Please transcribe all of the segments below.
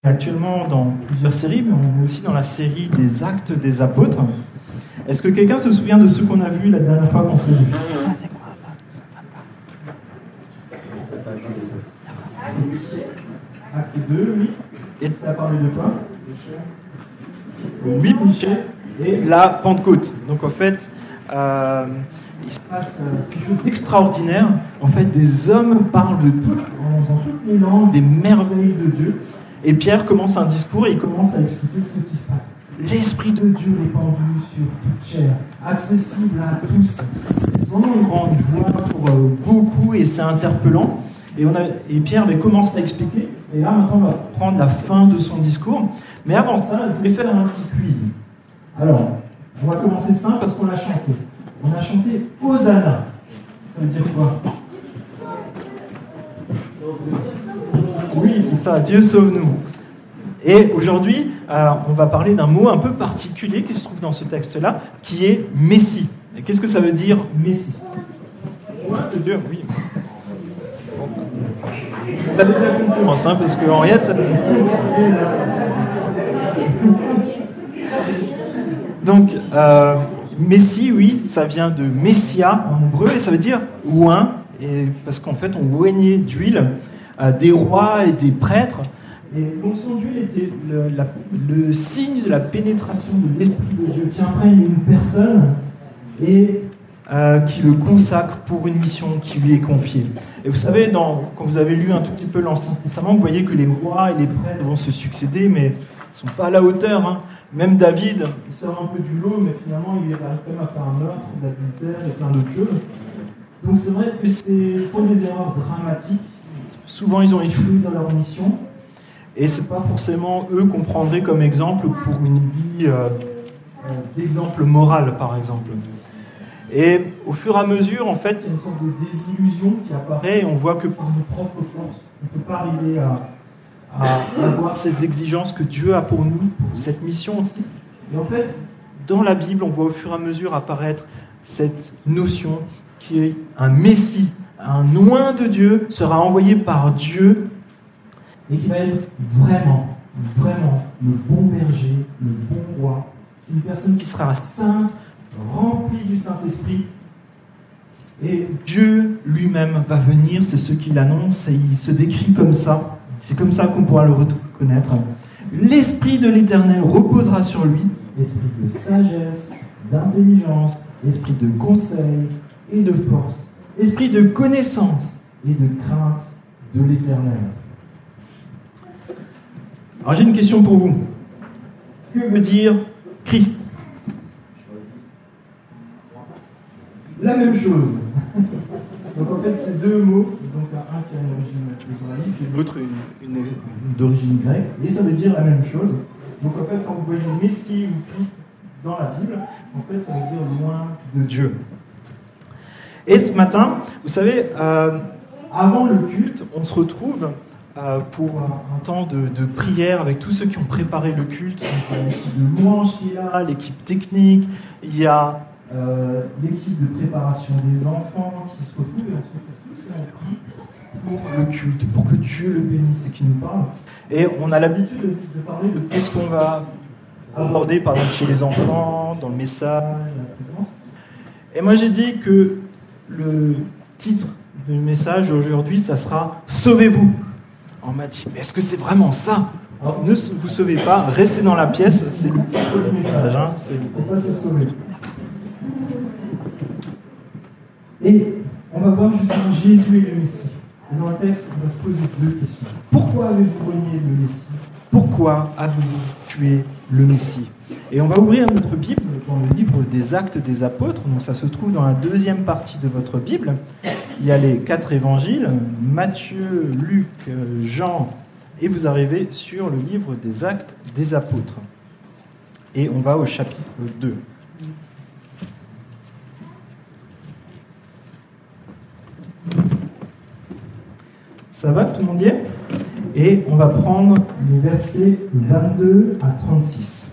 Actuellement dans plusieurs séries, mais on est aussi dans la série des Actes des Apôtres. Est-ce que quelqu'un se souvient de ce qu'on a vu la dernière fois qu'on s'est vu? Acte 2, oui. Et ça a parlé de quoi? Oui, Michel. Et la Pentecôte. Donc en fait, il se passe quelque chose d'extraordinaire. En fait, des hommes parlent dans toutes les langues des merveilles de Dieu. Et Pierre commence un discours et il commence à expliquer ce qui se passe. L'Esprit de Dieu répandu sur toute chair, accessible à tous. C'est vraiment une grande joie pour beaucoup et c'est interpellant. Et Pierre commence à expliquer. Et là, maintenant, on va prendre la fin de son discours. Mais avant ça, je voulais faire un petit quiz. Alors, on va commencer simple parce qu'on l'a chanté. On a chanté Hosanna. Ça veut dire quoi? Oui, c'est ça, Dieu sauve-nous. Et aujourd'hui, on va parler d'un mot un peu particulier qui se trouve dans ce texte-là, qui est Messie. Et qu'est-ce que ça veut dire, Messie? Dieu, oui. Vous avez bien compris, parce que Henriette... Donc, Messie, oui, ça vient de Messia en hébreu, et ça veut dire oint, et parce qu'en fait, on oignait d'huile des rois et des prêtres. Et l'onction d'huile était le signe de la pénétration de l'Esprit de Dieu qui imprègne une personne et qui le consacre pour une mission qui lui est confiée. Et vous savez, quand vous avez lu un tout petit peu l'Ancien Testament, vous voyez que les rois et les prêtres vont se succéder, mais ils ne sont pas à la hauteur. Hein. Même David, il sort un peu du lot, mais finalement, il arrive quand même à faire un meurtre, d'adultère et plein d'autres choses. Donc c'est vrai que c'est pour des erreurs dramatiques. Souvent, ils ont échoué dans leur mission. Et c'est pas forcément eux qu'on prendrait comme exemple pour une vie d'exemple moral, par exemple. Et au fur et à mesure, en fait, il y a une sorte de désillusion qui apparaît et on voit que par nos propres forces, on ne peut pas arriver à avoir ces exigences que Dieu a pour nous, pour cette mission aussi. Et en fait, dans la Bible, on voit au fur et à mesure apparaître cette notion qui est un Messie, un oint de Dieu sera envoyé par Dieu et qui va être vraiment le bon berger, le bon roi. C'est une personne qui sera sainte, remplie du Saint-Esprit. Et Dieu lui-même va venir, c'est ce qu'il annonce, et il se décrit comme ça. C'est comme ça qu'on pourra le reconnaître. L'Esprit de l'Éternel reposera sur lui, esprit de sagesse, d'intelligence, esprit de conseil et de force, esprit de connaissance et de crainte de l'Éternel. Alors j'ai une question pour vous. Que veut dire Christ? La même chose. Donc en fait, c'est deux mots. Donc un qui a une origine hébraïque et l'autre une d'origine grecque. Et ça veut dire la même chose. Donc en fait, quand vous voyez Messie ou Christ dans la Bible, en fait, ça veut dire loin de Dieu. Et ce matin, vous savez, avant le culte, on se retrouve pour un temps de prière avec tous ceux qui ont préparé le culte. Donc, l'équipe de louange qui est là, l'équipe technique, il y a l'équipe de préparation des enfants qui se retrouvent et on se retrouve tous et on prie pour le culte, pour que Dieu le bénisse et qu'il nous parle. Et on a l'habitude de parler de qu'est-ce qu'on va aborder par exemple chez les enfants, dans le message, la présence. Et moi j'ai dit que le titre du message aujourd'hui, ça sera « Sauvez-vous ». On m'a dit, mais est-ce que c'est vraiment ça? Alors ne vous sauvez pas, restez dans la pièce, c'est le titre du message. Hein, il ne faut pas se sauver. Et on va voir justement Jésus et le Messie. Et dans le texte, on va se poser deux questions. Pourquoi avez-vous renié le Messie? Pourquoi avez-vous tué le Messie? Et on va ouvrir notre Bible dans le livre des Actes des Apôtres. Donc ça se trouve dans la deuxième partie de votre Bible. Il y a les 4 évangiles, Matthieu, Luc, Jean, et vous arrivez sur le livre des Actes des Apôtres. Et on va au chapitre 2. Ça va, tout le monde y est? Et on va prendre les versets 22 à 36.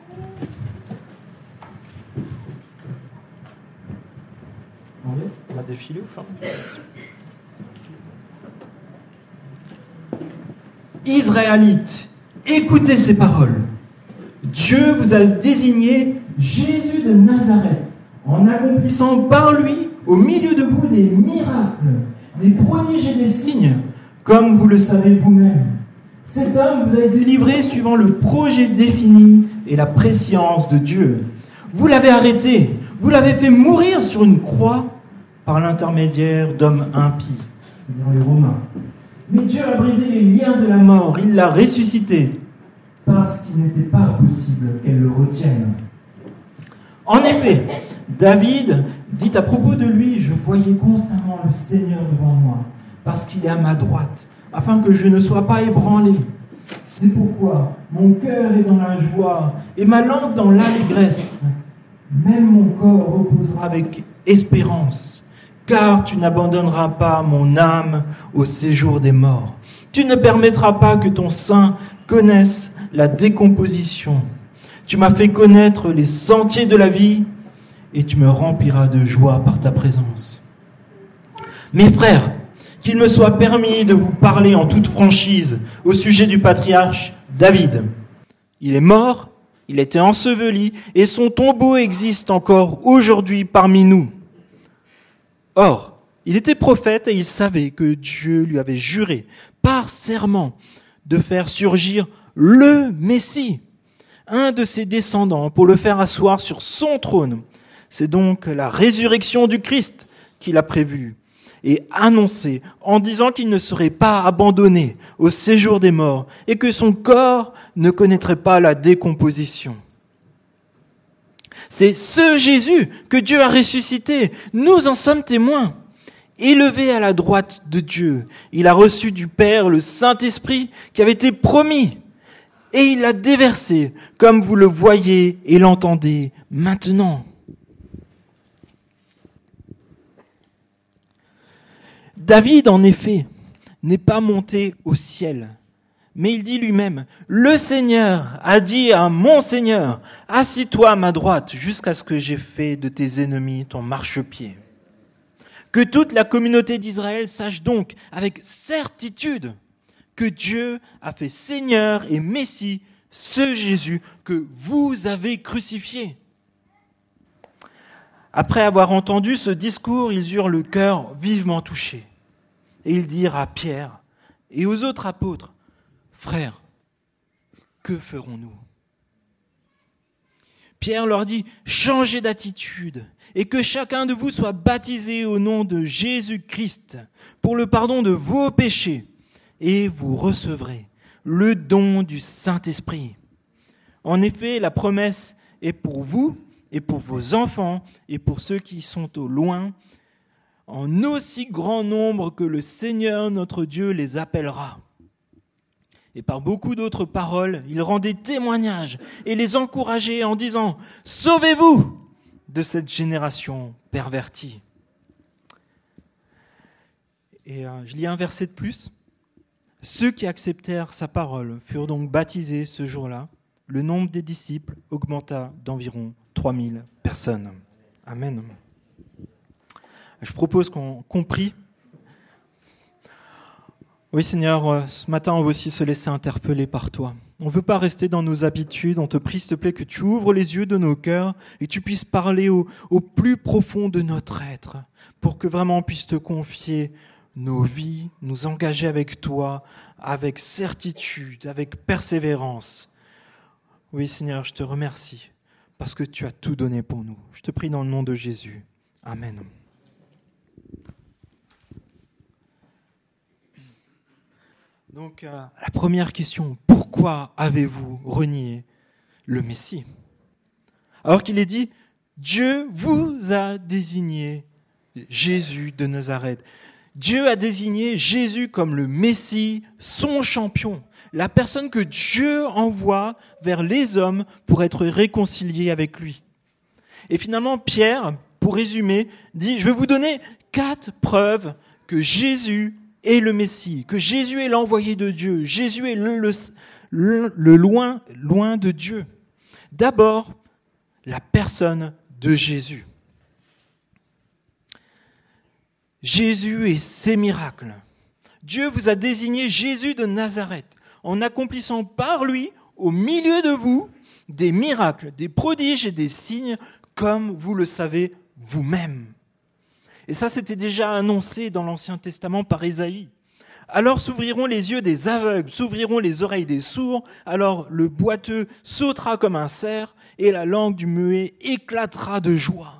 On va défiler ou faire une présentation? Israélites, Écoutez ces paroles. Dieu vous a désigné Jésus de Nazareth, en accomplissant par lui, au milieu de vous, des miracles, des prodiges et des signes, comme vous le savez vous-même. Cet homme vous a été livré suivant le projet défini et la prescience de Dieu. Vous l'avez arrêté, vous l'avez fait mourir sur une croix par l'intermédiaire d'hommes impies, c'est-à-dire les Romains. Mais Dieu a brisé les liens de la mort, il l'a ressuscité, parce qu'il n'était pas possible qu'elle le retienne. En effet, David dit à propos de lui, je voyais constamment le Seigneur devant moi, parce qu'il est à ma droite, afin que je ne sois pas ébranlé. C'est pourquoi mon cœur est dans la joie et ma langue dans l'allégresse. Même mon corps reposera avec espérance, car tu n'abandonneras pas mon âme au séjour des morts. Tu ne permettras pas que ton sein connaisse la décomposition. Tu m'as fait connaître les sentiers de la vie et tu me rempliras de joie par ta présence. Mes frères, qu'il me soit permis de vous parler en toute franchise au sujet du patriarche David. Il est mort, il a été enseveli et son tombeau existe encore aujourd'hui parmi nous. Or, il était prophète et il savait que Dieu lui avait juré par serment de faire surgir le Messie, un de ses descendants, pour le faire asseoir sur son trône. C'est donc la résurrection du Christ qu'il a prévue et annoncé en disant qu'il ne serait pas abandonné au séjour des morts et que son corps ne connaîtrait pas la décomposition. C'est ce Jésus que Dieu a ressuscité. Nous en sommes témoins. Élevé à la droite de Dieu, il a reçu du Père le Saint-Esprit qui avait été promis et il l'a déversé comme vous le voyez et l'entendez maintenant. David, en effet, n'est pas monté au ciel, mais il dit lui-même, « Le Seigneur a dit à mon Seigneur, assis-toi à ma droite jusqu'à ce que j'ai fait de tes ennemis ton marchepied. » Que toute la communauté d'Israël sache donc avec certitude que Dieu a fait Seigneur et Messie ce Jésus que vous avez crucifié. Après avoir entendu ce discours, ils eurent le cœur vivement touché. Et ils dirent à Pierre et aux autres apôtres, « Frères, que ferons-nous » Pierre leur dit, « Changez d'attitude et que chacun de vous soit baptisé au nom de Jésus-Christ pour le pardon de vos péchés et vous recevrez le don du Saint-Esprit. En effet, la promesse est pour vous et pour vos enfants et pour ceux qui sont au loin, en aussi grand nombre que le Seigneur notre Dieu les appellera. » Et par beaucoup d'autres paroles, il rendait témoignage et les encourageait en disant « Sauvez-vous de cette génération pervertie. » Et je lis un verset de plus. « Ceux qui acceptèrent sa parole furent donc baptisés ce jour-là. Le nombre des disciples augmenta d'environ 3000 personnes. » Amen. Je propose qu'on prie. Oui Seigneur, ce matin on veut aussi se laisser interpeller par toi. On ne veut pas rester dans nos habitudes, on te prie s'il te plaît que tu ouvres les yeux de nos cœurs et que tu puisses parler au plus profond de notre être pour que vraiment on puisse te confier nos vies, nous engager avec toi, avec certitude, avec persévérance. Oui Seigneur, je te remercie parce que tu as tout donné pour nous. Je te prie dans le nom de Jésus. Amen. Donc, la première question, pourquoi avez-vous renié le Messie ? Alors qu'il est dit, Dieu vous a désigné Jésus de Nazareth. Dieu a désigné Jésus comme le Messie, son champion, la personne que Dieu envoie vers les hommes pour être réconcilié avec lui. Et finalement, Pierre, pour résumer, dit, je vais vous donner 4 preuves que Jésus est le Messie, que Jésus est l'envoyé de Dieu, Jésus est le loin de Dieu. D'abord, la personne de Jésus. Jésus et ses miracles. Dieu vous a désigné Jésus de Nazareth. en accomplissant par lui, au milieu de vous, des miracles, des prodiges et des signes, comme vous le savez vous-même. Et ça, c'était déjà annoncé dans l'Ancien Testament par Ésaïe. Alors s'ouvriront les yeux des aveugles, s'ouvriront les oreilles des sourds, alors le boiteux sautera comme un cerf, et la langue du muet éclatera de joie.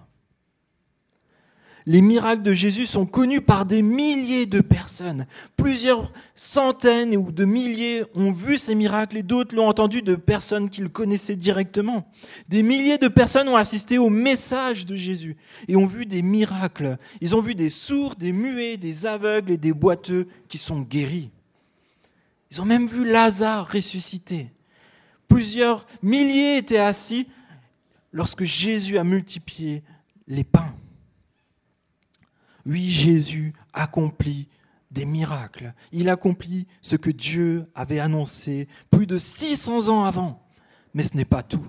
Les miracles de Jésus sont connus par des milliers de personnes. Plusieurs centaines ou de milliers ont vu ces miracles et d'autres l'ont entendu de personnes qu'ils connaissaient directement. Des milliers de personnes ont assisté au message de Jésus et ont vu des miracles. Ils ont vu des sourds, des muets, des aveugles et des boiteux qui sont guéris. Ils ont même vu Lazare ressusciter. Plusieurs milliers étaient assis lorsque Jésus a multiplié les pains. Oui, Jésus accomplit des miracles. Il accomplit ce que Dieu avait annoncé plus de 600 ans avant. Mais ce n'est pas tout.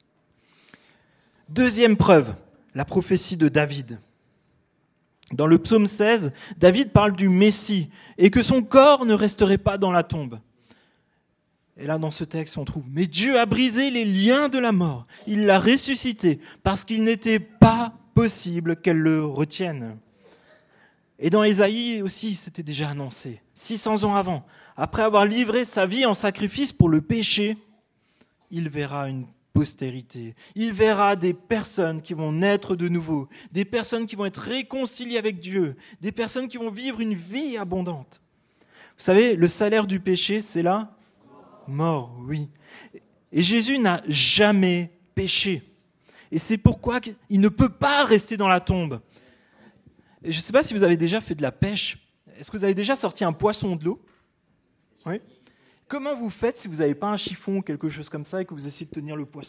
Deuxième preuve, la prophétie de David. Dans le psaume 16, David parle du Messie et que son corps ne resterait pas dans la tombe. Et là, dans ce texte, on trouve « Mais Dieu a brisé les liens de la mort. Il l'a ressuscité parce qu'il n'était pas possible qu'elle le retienne. » Et dans Ésaïe aussi, c'était déjà annoncé, 600 ans avant. Après avoir livré sa vie en sacrifice pour le péché, il verra une postérité. Il verra des personnes qui vont naître de nouveau, des personnes qui vont être réconciliées avec Dieu, des personnes qui vont vivre une vie abondante. Vous savez, le salaire du péché, c'est la mort, oui. Et Jésus n'a jamais péché. Et c'est pourquoi il ne peut pas rester dans la tombe. Et je ne sais pas si vous avez déjà fait de la pêche. Est-ce que vous avez déjà sorti un poisson de l'eau ? Oui. Comment vous faites si vous n'avez pas un chiffon ou quelque chose comme ça et que vous essayez de tenir le poisson ?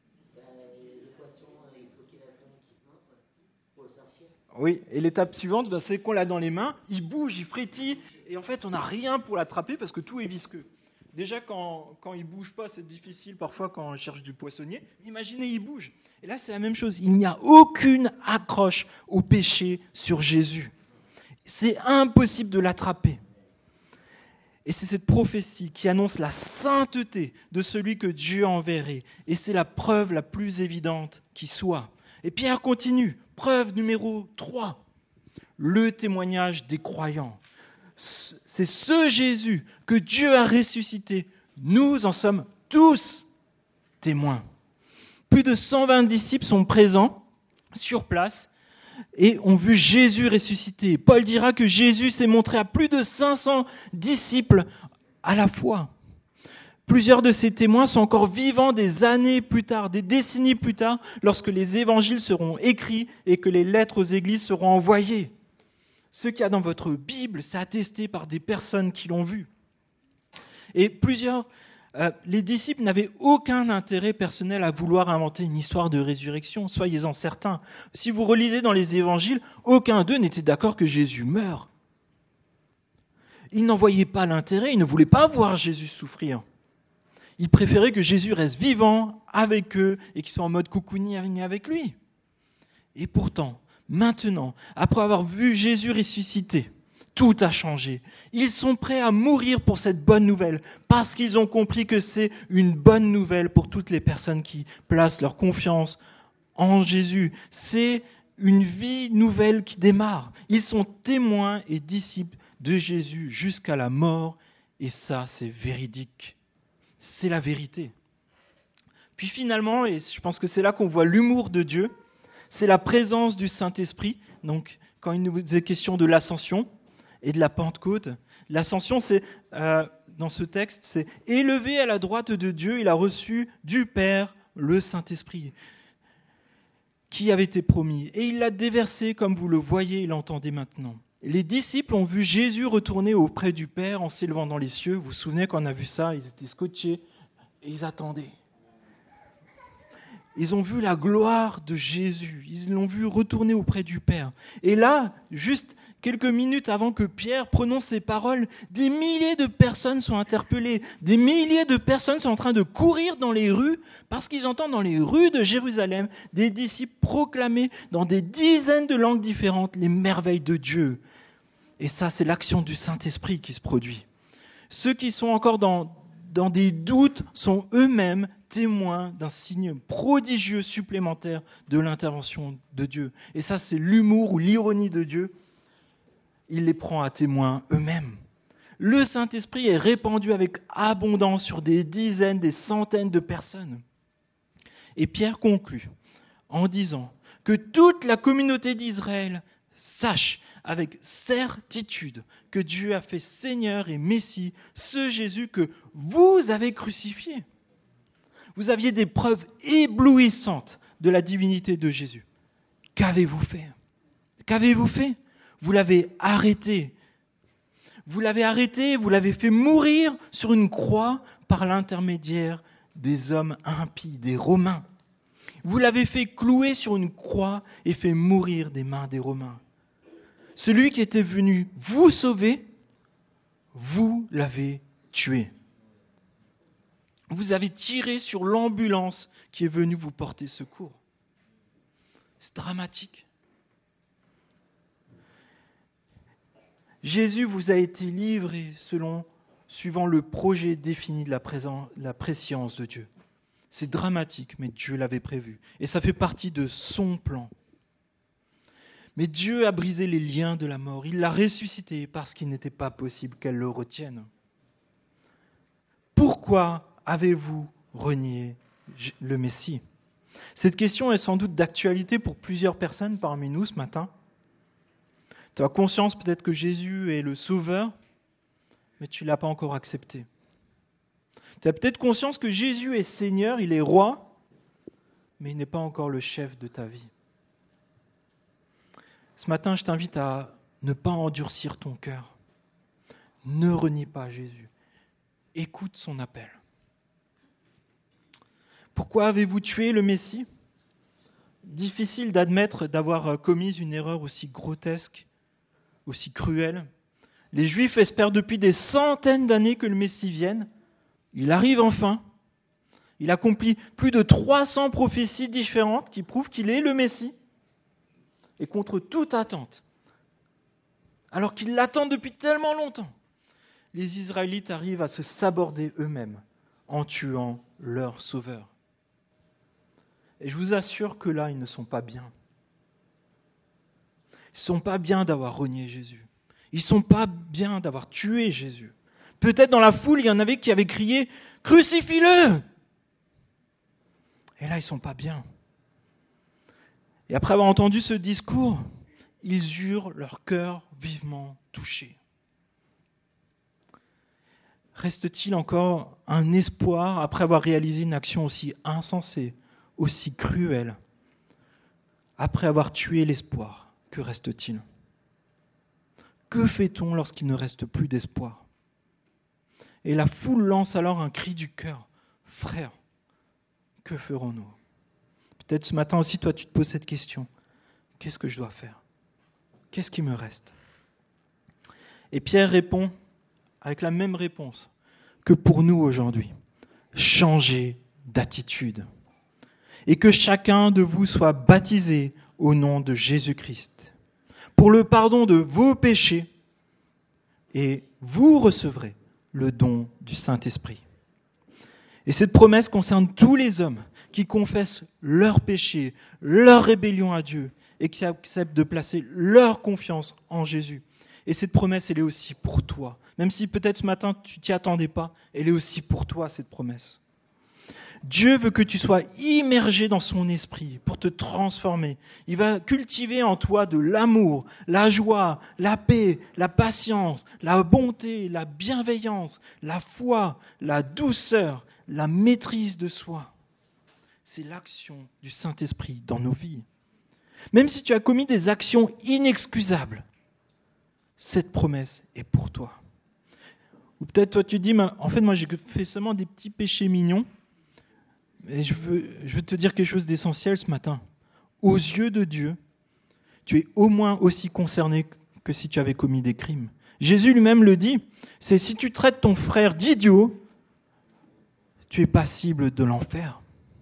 Le poisson, il faut qu'il ait son équipement pour le sortir. Oui, et l'étape suivante, c'est qu'on l'a dans les mains, il bouge, il frétille, et en fait on n'a rien pour l'attraper parce que tout est visqueux. Déjà quand il ne bouge pas, c'est difficile parfois quand on cherche du poissonnier. Imaginez, il bouge. Et là, c'est la même chose. Il n'y a aucune accroche au péché sur Jésus. C'est impossible de l'attraper. Et c'est cette prophétie qui annonce la sainteté de celui que Dieu enverrait. Et c'est la preuve la plus évidente qui soit. Et Pierre continue. Preuve numéro 3. Le témoignage des croyants. C'est ce Jésus que Dieu a ressuscité. Nous en sommes tous témoins. Plus de 120 disciples sont présents sur place et ont vu Jésus ressusciter. Paul dira que Jésus s'est montré à plus de 500 disciples à la fois. Plusieurs de ces témoins sont encore vivants des années plus tard, des décennies plus tard, lorsque les évangiles seront écrits et que les lettres aux églises seront envoyées. Ce qu'il y a dans votre Bible, c'est attesté par des personnes qui l'ont vu. Et les disciples n'avaient aucun intérêt personnel à vouloir inventer une histoire de résurrection, soyez-en certains. Si vous relisez dans les évangiles, aucun d'eux n'était d'accord que Jésus meure. Ils n'en voyaient pas l'intérêt, ils ne voulaient pas voir Jésus souffrir. Ils préféraient que Jésus reste vivant avec eux et qu'ils soient en mode cocooning avec lui. Et pourtant, maintenant, après avoir vu Jésus ressusciter, tout a changé. Ils sont prêts à mourir pour cette bonne nouvelle, parce qu'ils ont compris que c'est une bonne nouvelle pour toutes les personnes qui placent leur confiance en Jésus. C'est une vie nouvelle qui démarre. Ils sont témoins et disciples de Jésus jusqu'à la mort, et ça, c'est véridique. C'est la vérité. Puis finalement, et je pense que c'est là qu'on voit l'humour de Dieu, c'est la présence du Saint-Esprit. Donc, quand il nous est question de l'ascension et de la Pentecôte, l'ascension, c'est dans ce texte, c'est élevé à la droite de Dieu, il a reçu du Père le Saint-Esprit, qui avait été promis. Et il l'a déversé, comme vous le voyez et l'entendez maintenant. Les disciples ont vu Jésus retourner auprès du Père en s'élevant dans les cieux. Vous vous souvenez quand on a vu ça, ils étaient scotchés et ils attendaient. Ils ont vu la gloire de Jésus. Ils l'ont vu retourner auprès du Père. Et là, juste quelques minutes avant que Pierre prononce ces paroles, des milliers de personnes sont interpellées. Des milliers de personnes sont en train de courir dans les rues parce qu'ils entendent dans les rues de Jérusalem des disciples proclamer dans des dizaines de langues différentes les merveilles de Dieu. Et ça, c'est l'action du Saint-Esprit qui se produit. Ceux qui sont encore dans des doutes sont eux-mêmes témoins d'un signe prodigieux supplémentaire de l'intervention de Dieu. Et ça, c'est l'humour ou l'ironie de Dieu. Il les prend à témoin eux-mêmes. Le Saint-Esprit est répandu avec abondance sur des dizaines, des centaines de personnes. Et Pierre conclut en disant que toute la communauté d'Israël sache avec certitude que Dieu a fait Seigneur et Messie ce Jésus que vous avez crucifié. Vous aviez des preuves éblouissantes de la divinité de Jésus. Qu'avez-vous fait ? Qu'avez-vous fait ? Vous l'avez arrêté. Vous l'avez fait mourir sur une croix par l'intermédiaire des hommes impies, des Romains. Vous l'avez fait clouer sur une croix et fait mourir des mains des Romains. Celui qui était venu vous sauver, vous l'avez tué. Vous avez tiré sur l'ambulance qui est venue vous porter secours. C'est dramatique. Jésus vous a été livré suivant le projet défini de la préscience de Dieu. C'est dramatique, mais Dieu l'avait prévu. Et ça fait partie de son plan. Mais Dieu a brisé les liens de la mort. Il l'a ressuscité parce qu'il n'était pas possible qu'elle le retienne. Pourquoi avez-vous renié le Messie ? Cette question est sans doute d'actualité pour plusieurs personnes parmi nous ce matin. Tu as conscience peut-être que Jésus est le Sauveur, mais tu ne l'as pas encore accepté. Tu as peut-être conscience que Jésus est Seigneur, il est roi, mais il n'est pas encore le chef de ta vie. Ce matin, je t'invite à ne pas endurcir ton cœur. Ne renie pas Jésus. Écoute son appel. Pourquoi avez-vous tué le Messie ? Difficile d'admettre d'avoir commis une erreur aussi grotesque, aussi cruelle. Les Juifs espèrent depuis des centaines d'années que le Messie vienne. Il arrive enfin. Il accomplit plus de 300 prophéties différentes qui prouvent qu'il est le Messie. Et contre toute attente, alors qu'ils l'attendent depuis tellement longtemps, les Israélites arrivent à se saborder eux-mêmes en tuant leur Sauveur. Et je vous assure que là, ils ne sont pas bien. Ils ne sont pas bien d'avoir renié Jésus. Ils ne sont pas bien d'avoir tué Jésus. Peut-être dans la foule, il y en avait qui avaient crié « Crucifie-le !» Et là, ils ne sont pas bien. Et après avoir entendu ce discours, ils eurent leur cœur vivement touché. Reste-t-il encore un espoir après avoir réalisé une action aussi insensée, aussi cruelle ? Après avoir tué l'espoir, que reste-t-il ? Que fait-on lorsqu'il ne reste plus d'espoir ? Et la foule lance alors un cri du cœur. « Frères, que ferons-nous » Peut-être ce matin aussi, toi, tu te poses cette question. Qu'est-ce que je dois faire ? Qu'est-ce qui me reste ? Et Pierre répond avec la même réponse que pour nous aujourd'hui. Changez d'attitude. Et que chacun de vous soit baptisé au nom de Jésus-Christ pour le pardon de vos péchés, et vous recevrez le don du Saint-Esprit. Et cette promesse concerne tous les hommes qui confessent leurs péchés, leur rébellion à Dieu et qui acceptent de placer leur confiance en Jésus. Et cette promesse, elle est aussi pour toi. Même si peut-être ce matin tu t'y attendais pas, elle est aussi pour toi cette promesse. Dieu veut que tu sois immergé dans son esprit pour te transformer. Il va cultiver en toi de l'amour, la joie, la paix, la patience, la bonté, la bienveillance, la foi, la douceur, la maîtrise de soi. C'est l'action du Saint-Esprit dans nos vies. Même si tu as commis des actions inexcusables, cette promesse est pour toi. Ou peut-être toi tu dis, en fait moi j'ai fait seulement des petits péchés mignons, mais je veux te dire quelque chose d'essentiel ce matin. Aux yeux de Dieu, tu es au moins aussi concerné que si tu avais commis des crimes. Jésus lui-même le dit, c'est si tu traites ton frère d'idiot, tu es passible de l'enfer.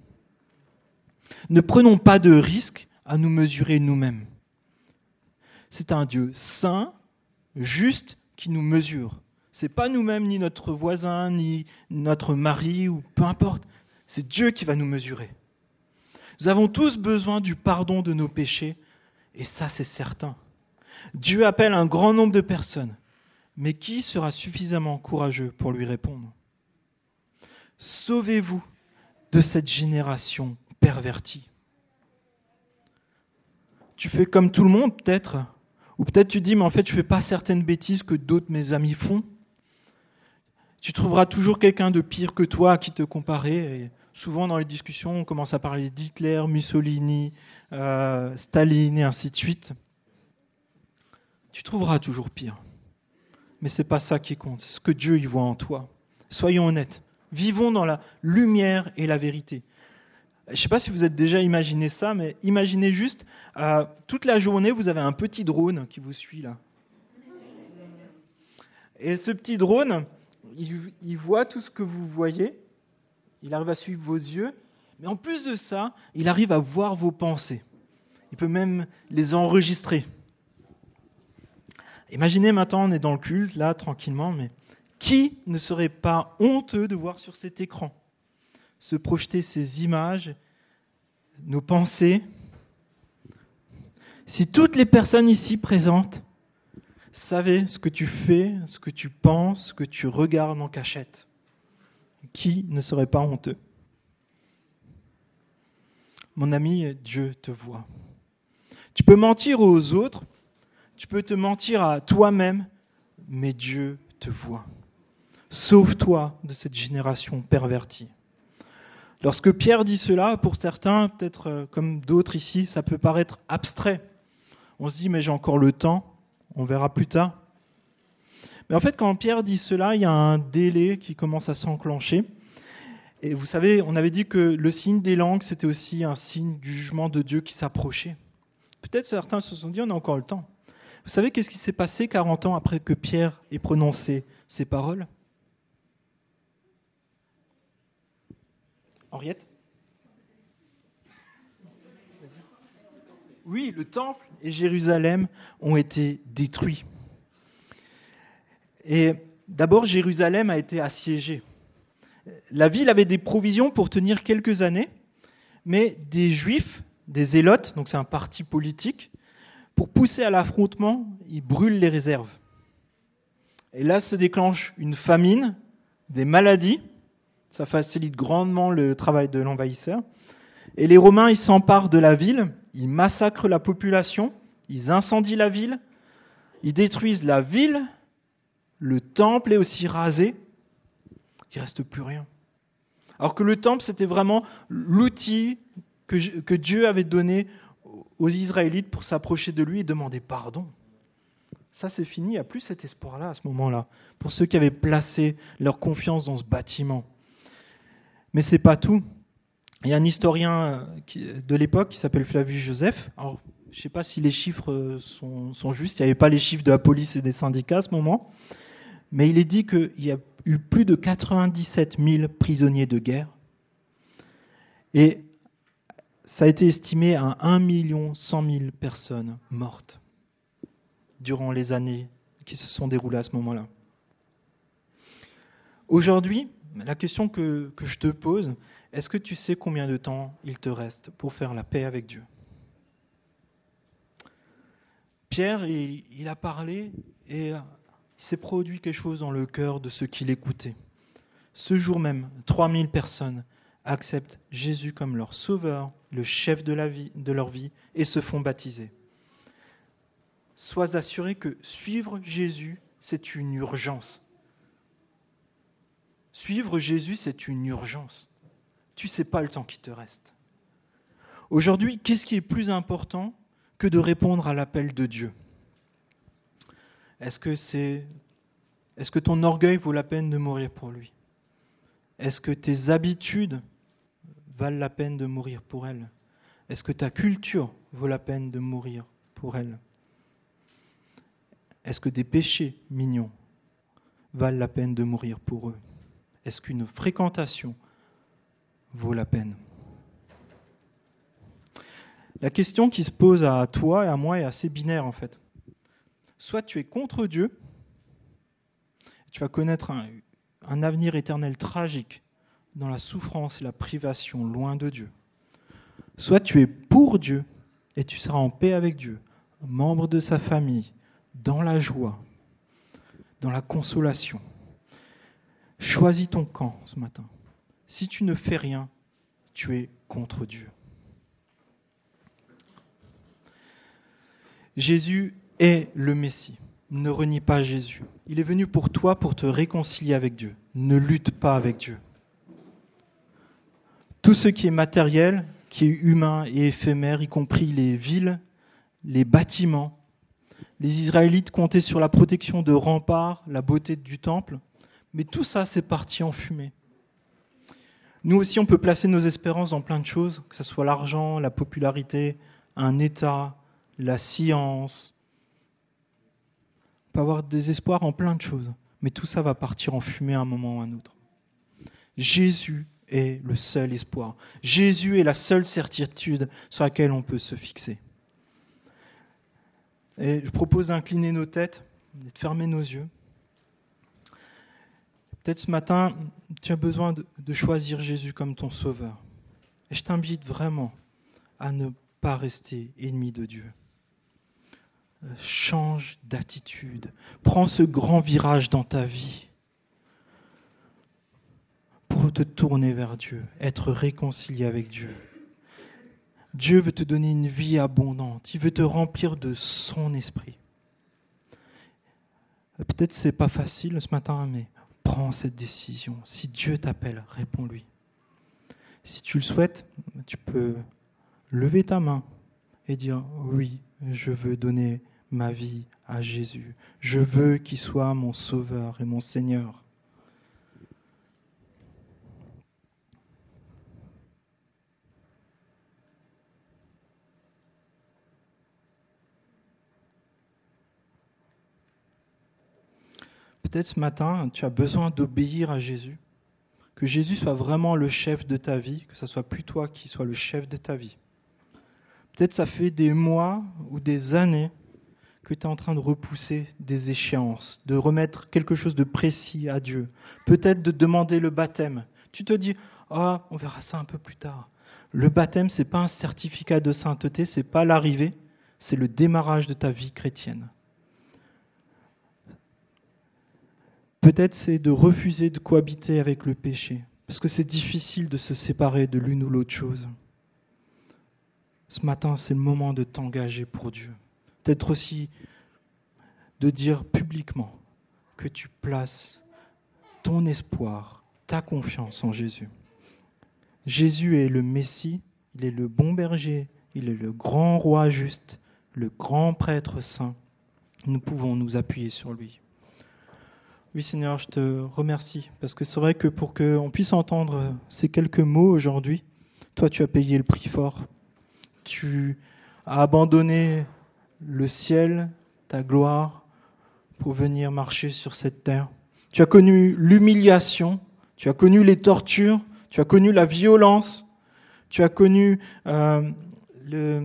Ne prenons pas de risques à nous mesurer nous-mêmes. C'est un Dieu saint, juste, qui nous mesure. C'est pas nous-mêmes, ni notre voisin, ni notre mari, ou peu importe. C'est Dieu qui va nous mesurer. Nous avons tous besoin du pardon de nos péchés, et ça c'est certain. Dieu appelle un grand nombre de personnes, mais qui sera suffisamment courageux pour lui répondre ? Sauvez-vous de cette génération pervertie. Tu fais comme tout le monde peut-être, ou peut-être tu dis mais en fait je ne fais pas certaines bêtises que d'autres mes amis font. Tu trouveras toujours quelqu'un de pire que toi à qui te comparer. Et souvent dans les discussions on commence à parler d'Hitler, Mussolini, Staline et ainsi de suite. Tu trouveras toujours pire. Mais ce n'est pas ça qui compte, c'est ce que Dieu y voit en toi. Soyons honnêtes, vivons dans la lumière et la vérité. Je ne sais pas si vous êtes déjà imaginé ça, mais imaginez juste, toute la journée, vous avez un petit drone qui vous suit là. Et ce petit drone, il voit tout ce que vous voyez, il arrive à suivre vos yeux, mais en plus de ça, il arrive à voir vos pensées. Il peut même les enregistrer. Imaginez maintenant, on est dans le culte, là, tranquillement, mais qui ne serait pas honteux de voir sur cet écran se projeter ces images, nos pensées. Si toutes les personnes ici présentes savaient ce que tu fais, ce que tu penses, ce que tu regardes en cachette, qui ne serait pas honteux ? Mon ami, Dieu te voit. Tu peux mentir aux autres, tu peux te mentir à toi-même, mais Dieu te voit. Sauve-toi de cette génération pervertie. Lorsque Pierre dit cela, pour certains, peut-être comme d'autres ici, ça peut paraître abstrait. On se dit, mais j'ai encore le temps, on verra plus tard. Mais en fait, quand Pierre dit cela, il y a un délai qui commence à s'enclencher. Et vous savez, on avait dit que le signe des langues, c'était aussi un signe du jugement de Dieu qui s'approchait. Peut-être certains se sont dit, on a encore le temps. Vous savez qu'est-ce qui s'est passé 40 ans après que Pierre ait prononcé ces paroles ? Henriette ? Oui, le temple et Jérusalem ont été détruits. Et d'abord, Jérusalem a été assiégée. La ville avait des provisions pour tenir quelques années, mais des Juifs, des Zélotes, donc c'est un parti politique, pour pousser à l'affrontement, ils brûlent les réserves. Et là se déclenche une famine, des maladies. Ça facilite grandement le travail de l'envahisseur. Et les Romains, ils s'emparent de la ville, ils massacrent la population, ils incendient la ville, ils détruisent la ville, le temple est aussi rasé, il ne reste plus rien. Alors que le temple, c'était vraiment l'outil que Dieu avait donné aux Israélites pour s'approcher de lui et demander pardon. Ça, c'est fini, il n'y a plus cet espoir-là à ce moment-là, pour ceux qui avaient placé leur confiance dans ce bâtiment. Mais ce n'est pas tout. Il y a un historien de l'époque qui s'appelle Flavius Joseph. Alors, je ne sais pas si les chiffres sont justes, il n'y avait pas les chiffres de la police et des syndicats à ce moment, mais il est dit qu'il y a eu plus de 97 000 prisonniers de guerre. Et ça a été estimé à 1 100 000 personnes mortes durant les années qui se sont déroulées à ce moment-là. Aujourd'hui, la question que je te pose, est-ce que tu sais combien de temps il te reste pour faire la paix avec Dieu ? Pierre, il a parlé et il s'est produit quelque chose dans le cœur de ceux qui l'écoutaient. Ce jour même, 3000 personnes acceptent Jésus comme leur sauveur, le chef de leur vie, et se font baptiser. Sois assuré que suivre Jésus, c'est une urgence. Suivre Jésus, c'est une urgence. Tu ne sais pas le temps qui te reste. Aujourd'hui, qu'est-ce qui est plus important que de répondre à l'appel de Dieu ? Est-ce que ton orgueil vaut la peine de mourir pour lui ? Est-ce que tes habitudes valent la peine de mourir pour elles ? Est-ce que ta culture vaut la peine de mourir pour elle ? Est-ce que des péchés mignons valent la peine de mourir pour eux ? Est-ce qu'une fréquentation vaut la peine ? La question qui se pose à toi et à moi est assez binaire en fait. Soit tu es contre Dieu, tu vas connaître un avenir éternel tragique dans la souffrance et la privation loin de Dieu. Soit tu es pour Dieu et tu seras en paix avec Dieu, membre de sa famille, dans la joie, dans la consolation. Choisis ton camp ce matin. Si tu ne fais rien, tu es contre Dieu. Jésus est le Messie. Ne renie pas Jésus. Il est venu pour toi, pour te réconcilier avec Dieu. Ne lutte pas avec Dieu. Tout ce qui est matériel, qui est humain et éphémère, y compris les villes, les bâtiments. Les Israélites comptaient sur la protection de remparts, la beauté du temple, mais tout ça, c'est parti en fumée. Nous aussi, on peut placer nos espérances dans plein de choses, que ce soit l'argent, la popularité, un État, la science. On peut avoir des espoirs en plein de choses, mais tout ça va partir en fumée à un moment ou à un autre. Jésus est le seul espoir. Jésus est la seule certitude sur laquelle on peut se fixer. Et je propose d'incliner nos têtes, de fermer nos yeux. Peut-être ce matin, tu as besoin de choisir Jésus comme ton sauveur. Et je t'invite vraiment à ne pas rester ennemi de Dieu. Change d'attitude. Prends ce grand virage dans ta vie pour te tourner vers Dieu, être réconcilié avec Dieu. Dieu veut te donner une vie abondante. Il veut te remplir de son esprit. Peut-être c'est pas facile ce matin, mais prends cette décision. Si Dieu t'appelle, réponds-lui. Si tu le souhaites, tu peux lever ta main et dire « Oui, je veux donner ma vie à Jésus. Je veux qu'il soit mon Sauveur et mon Seigneur. » Peut-être ce matin, tu as besoin d'obéir à Jésus. Que Jésus soit vraiment le chef de ta vie, que ce soit plus toi qui sois le chef de ta vie. Peut-être ça fait des mois ou des années que tu es en train de repousser des échéances, de remettre quelque chose de précis à Dieu. Peut-être de demander le baptême. Tu te dis, on verra ça un peu plus tard. Le baptême, ce n'est pas un certificat de sainteté, ce n'est pas l'arrivée, c'est le démarrage de ta vie chrétienne. Peut-être c'est de refuser de cohabiter avec le péché, parce que c'est difficile de se séparer de l'une ou l'autre chose. Ce matin, c'est le moment de t'engager pour Dieu. Peut-être aussi de dire publiquement que tu places ton espoir, ta confiance en Jésus. Jésus est le Messie, il est le bon berger, il est le grand roi juste, le grand prêtre saint. Nous pouvons nous appuyer sur lui. Oui Seigneur, je te remercie, parce que c'est vrai que pour qu'on puisse entendre ces quelques mots aujourd'hui, toi tu as payé le prix fort. Tu as abandonné le ciel, ta gloire, pour venir marcher sur cette terre. Tu as connu l'humiliation, tu as connu les tortures, tu as connu la violence, tu as connu le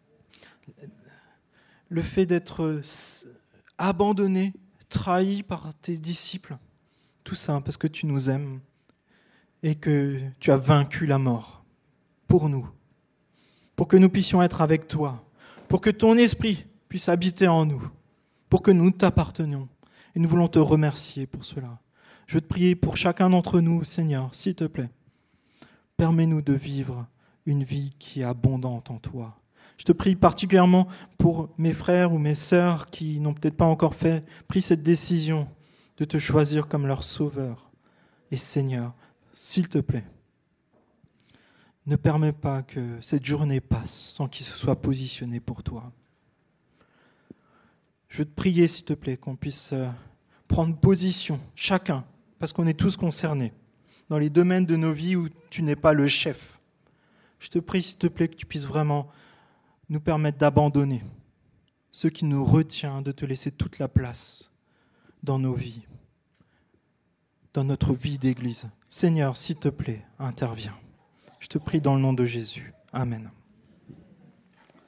fait d'être abandonné, trahi par tes disciples. Tout ça parce que tu nous aimes et que tu as vaincu la mort pour nous, pour que nous puissions être avec toi, pour que ton esprit puisse habiter en nous, pour que nous t'appartenions. Et nous voulons te remercier pour cela. Je veux te prier pour chacun d'entre nous, Seigneur, s'il te plaît. Permets-nous de vivre une vie qui est abondante en toi. Je te prie particulièrement pour mes frères ou mes sœurs qui n'ont peut-être pas encore pris cette décision de te choisir comme leur sauveur. Et Seigneur, s'il te plaît, ne permets pas que cette journée passe sans qu'ils se soient positionnés pour toi. Je veux te prier, s'il te plaît, qu'on puisse prendre position, chacun, parce qu'on est tous concernés, dans les domaines de nos vies où tu n'es pas le chef. Je te prie, s'il te plaît, que tu puisses vraiment nous permettre d'abandonner ce qui nous retient, de te laisser toute la place dans nos vies, dans notre vie d'église. Seigneur, s'il te plaît, interviens. Je te prie dans le nom de Jésus. Amen.